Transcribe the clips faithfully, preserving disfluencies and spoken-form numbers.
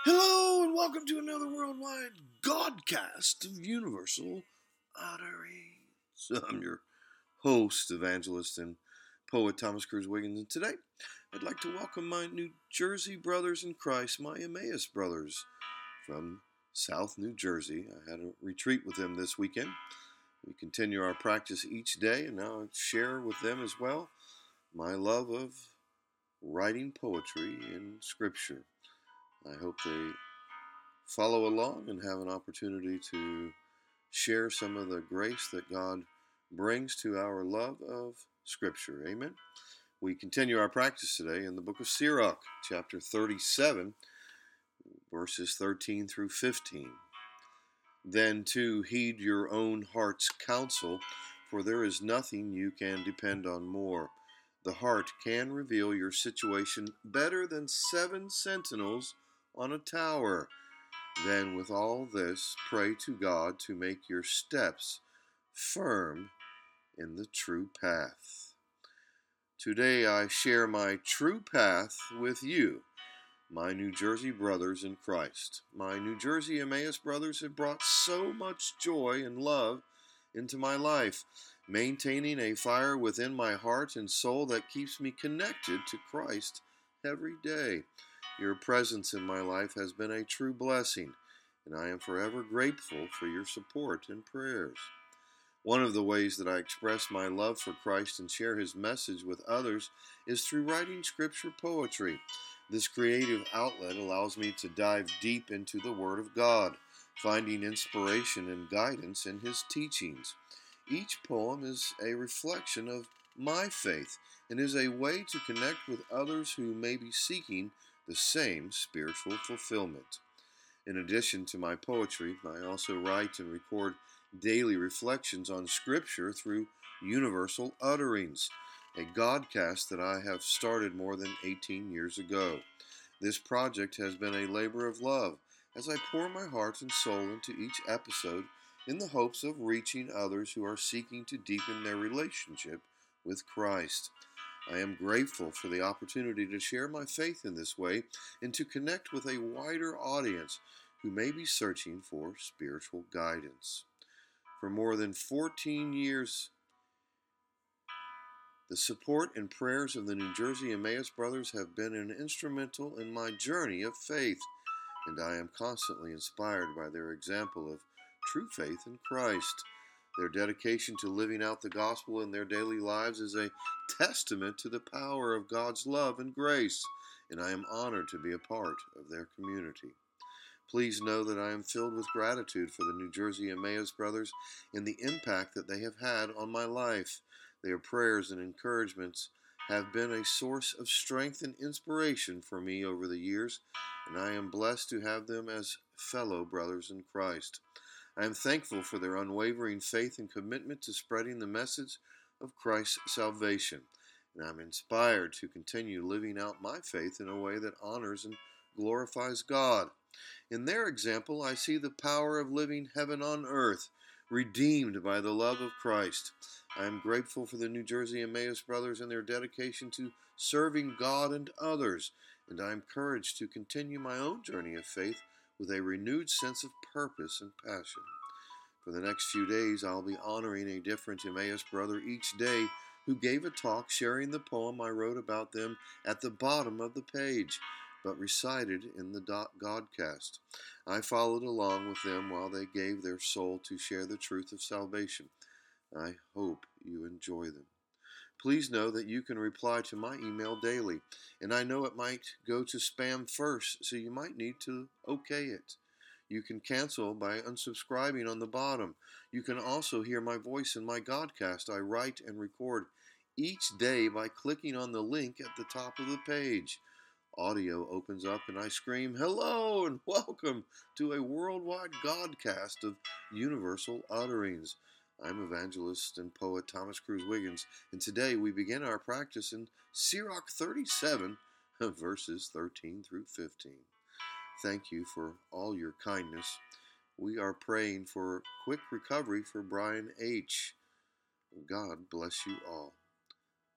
Hello and welcome to another worldwide Godcast of Universal Utterings. I'm your host, evangelist, and poet Thomas Cruz Wiggins, and today I'd like to welcome my New Jersey brothers in Christ, my Emmaus brothers from South New Jersey. I had a retreat with them this weekend. We continue our practice each day, and now I share with them as well my love of writing poetry in Scripture. I hope they follow along and have an opportunity to share some of the grace that God brings to our love of Scripture. Amen. We continue our practice today in the book of Sirach, chapter thirty-seven, verses thirteen through fifteen. Then, too, heed your own heart's counsel, for there is nothing you can depend on more. The heart can reveal your situation better than seven sentinels on a tower. Then with all this, pray to God to make your steps firm in the true path. Today I share my true path with you, my New Jersey brothers in Christ. My New Jersey Emmaus brothers have brought so much joy and love into my life, maintaining a fire within my heart and soul that keeps me connected to Christ every day. Your presence in my life has been a true blessing, and I am forever grateful for your support and prayers. One of the ways that I express my love for Christ and share his message with others is through writing scripture poetry. This creative outlet allows me to dive deep into the Word of God, finding inspiration and guidance in his teachings. Each poem is a reflection of my faith and is a way to connect with others who may be seeking the same spiritual fulfillment. In addition to my poetry, I also write and record daily reflections on Scripture through Universal Utterings, a Godcast that I have started more than eighteen years ago. This project has been a labor of love as I pour my heart and soul into each episode in the hopes of reaching others who are seeking to deepen their relationship with Christ. I am grateful for the opportunity to share my faith in this way and to connect with a wider audience who may be searching for spiritual guidance. For more than fourteen years, the support and prayers of the New Jersey Emmaus brothers have been an instrumental in my journey of faith, and I am constantly inspired by their example of true faith in Christ. Their dedication to living out the gospel in their daily lives is a testament to the power of God's love and grace, and I am honored to be a part of their community. Please know that I am filled with gratitude for the New Jersey Emmaus brothers and the impact that they have had on my life. Their prayers and encouragements have been a source of strength and inspiration for me over the years, and I am blessed to have them as fellow brothers in Christ. I am thankful for their unwavering faith and commitment to spreading the message of Christ's salvation, and I'm inspired to continue living out my faith in a way that honors and glorifies God. In their example, I see the power of living heaven on earth, redeemed by the love of Christ. I am grateful for the New Jersey Emmaus brothers and their dedication to serving God and others, and I am encouraged to continue my own journey of faith with a renewed sense of purpose and passion. For the next few days, I'll be honoring a different Emmaus brother each day who gave a talk sharing the poem I wrote about them at the bottom of the page, but recited in the Godcast. I followed along with them while they gave their soul to share the truth of salvation. I hope you enjoy them. Please know that you can reply to my email daily, and I know it might go to spam first, so you might need to okay it. You can cancel by unsubscribing on the bottom. You can also hear my voice in my Godcast I write and record each day by clicking on the link at the top of the page. Audio opens up and I scream, "Hello and welcome to a worldwide Godcast of Universal Utterings." I'm evangelist and poet Thomas Cruz Wiggins, and today we begin our practice in Sirach thirty-seven, verses thirteen through fifteen. Thank you for all your kindness. We are praying for quick recovery for Brian H. God bless you all.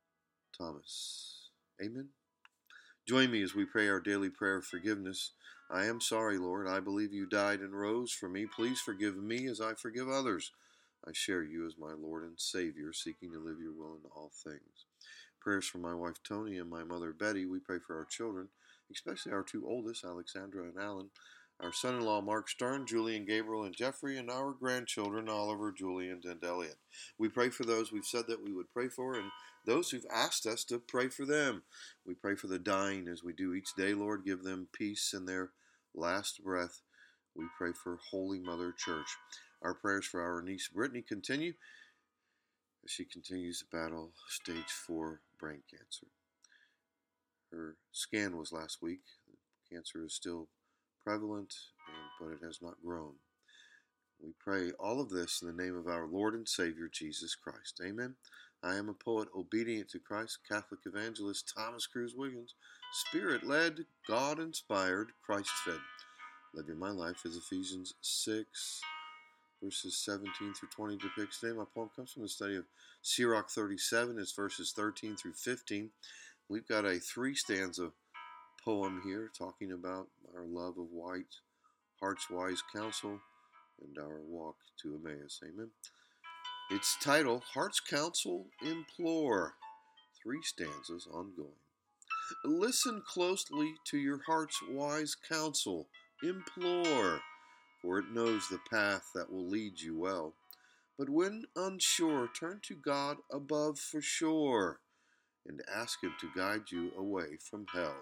Thomas. Amen. Join me as we pray our daily prayer of forgiveness. I am sorry, Lord. I believe you died and rose for me. Please forgive me as I forgive others. I share you as my Lord and Savior, seeking to live your will in all things. Prayers for my wife Tony and my mother Betty. We pray for our children, especially our two oldest, Alexandra and Alan, our son-in-law Mark Stern, Julian, Gabriel, and Jeffrey, and our grandchildren Oliver, Julian, and Elliot. We pray for those we've said that we would pray for, and those who've asked us to pray for them. We pray for the dying as we do each day, Lord. Give them peace in their last breath. We pray for Holy Mother Church. Our prayers for our niece Brittany continue as she continues to battle stage four brain cancer. Her scan was last week. The cancer is still prevalent, but it has not grown. We pray all of this in the name of our Lord and Savior, Jesus Christ. Amen. I am a poet obedient to Christ, Catholic evangelist Thomas Cruz Wiggins, Spirit-led, God-inspired, Christ-fed. Living my life as Ephesians six, verses seventeen through twenty depicts. Today my poem comes from the study of Sirach thirty-seven. It's verses thirteen through fifteen. We've got a three-stanza poem here talking about our love of white, heart's wise counsel, and our walk to Emmaus. Amen. Its title, Heart's Counsel Implore. Three stanzas ongoing. Listen closely to your heart's wise counsel. Implore, for it knows the path that will lead you well. But when unsure, turn to God above for sure, and ask Him to guide you away from hell.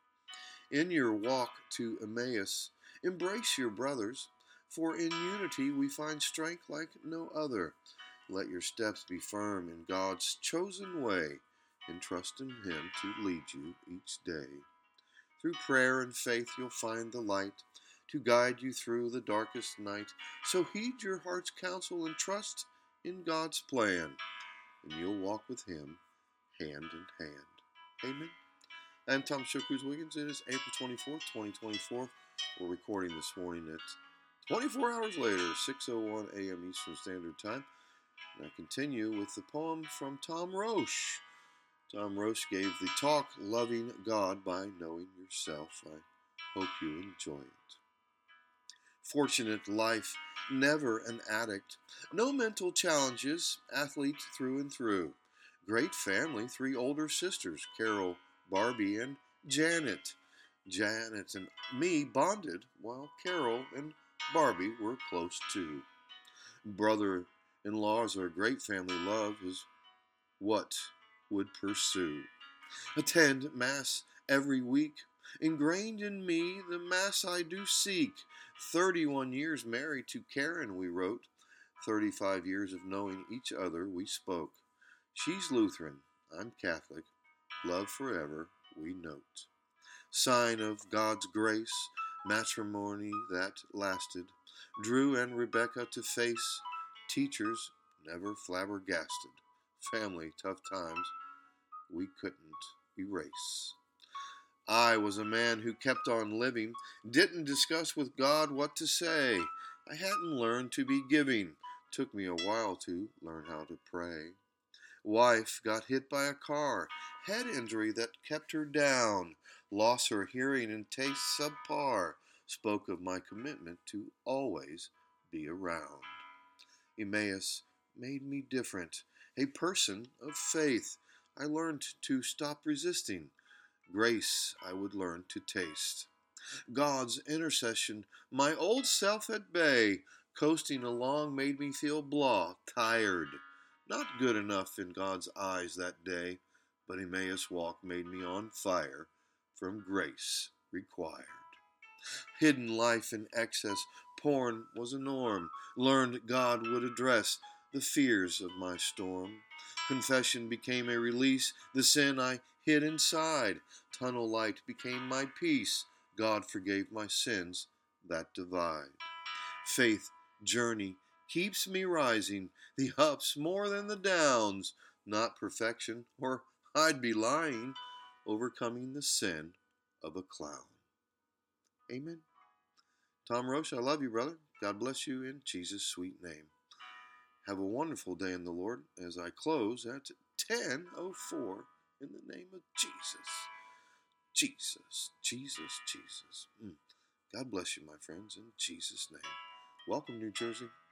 In your walk to Emmaus, embrace your brothers, for in unity we find strength like no other. Let your steps be firm in God's chosen way, and trust in Him to lead you each day. Through prayer and faith you'll find the light to guide you through the darkest night. So heed your heart's counsel and trust in God's plan, and you'll walk with Him hand in hand. Amen. I'm Thomas Cruz Wiggins. It is April twenty-fourth, twenty twenty-four. We're recording this morning at twenty-four hours later, six oh one a.m. Eastern Standard Time. And I continue with the poem from Tom Roche. Tom Roche gave the talk, Loving God by Knowing Yourself. I hope you enjoy it. Fortunate life, never an addict. No mental challenges, athlete through and through. Great family, three older sisters, Carol, Barbie, and Janet. Janet and me bonded, while Carol and Barbie were close too. Brother-in-laws are a great family. Love is what would pursue. Attend Mass every week. Ingrained in me, the Mass I do seek. Thirty-one years married to Karen, we wrote. Thirty-five years of knowing each other, we spoke. She's Lutheran, I'm Catholic. Love forever, we note. Sign of God's grace, matrimony that lasted. Drew and Rebecca to face. Teachers never flabbergasted. Family, tough times, we couldn't erase. I was a man who kept on living, didn't discuss with God what to say. I hadn't learned to be giving, took me a while to learn how to pray. Wife got hit by a car, head injury that kept her down, lost her hearing and taste subpar, spoke of my commitment to always be around. Emmaus made me different, a person of faith. I learned to stop resisting. Grace I would learn to taste. God's intercession, my old self at bay, coasting along made me feel blah, tired. Not good enough in God's eyes that day, but Emmaus walk made me on fire from grace required. Hidden life in excess, porn was a norm. Learned God would address the fears of my storm. Confession became a release, the sin I hid inside. Tunnel light became my peace. God forgave my sins that divide. Faith journey keeps me rising, the ups more than the downs. Not perfection, or I'd be lying, overcoming the sin of a clown. Amen. Tom Roche, I love you, brother. God bless you in Jesus' sweet name. Have a wonderful day in the Lord as I close at ten oh four in the name of Jesus. Jesus, Jesus, Jesus. Mm. God bless you, my friends, in Jesus' name. Welcome, New Jersey.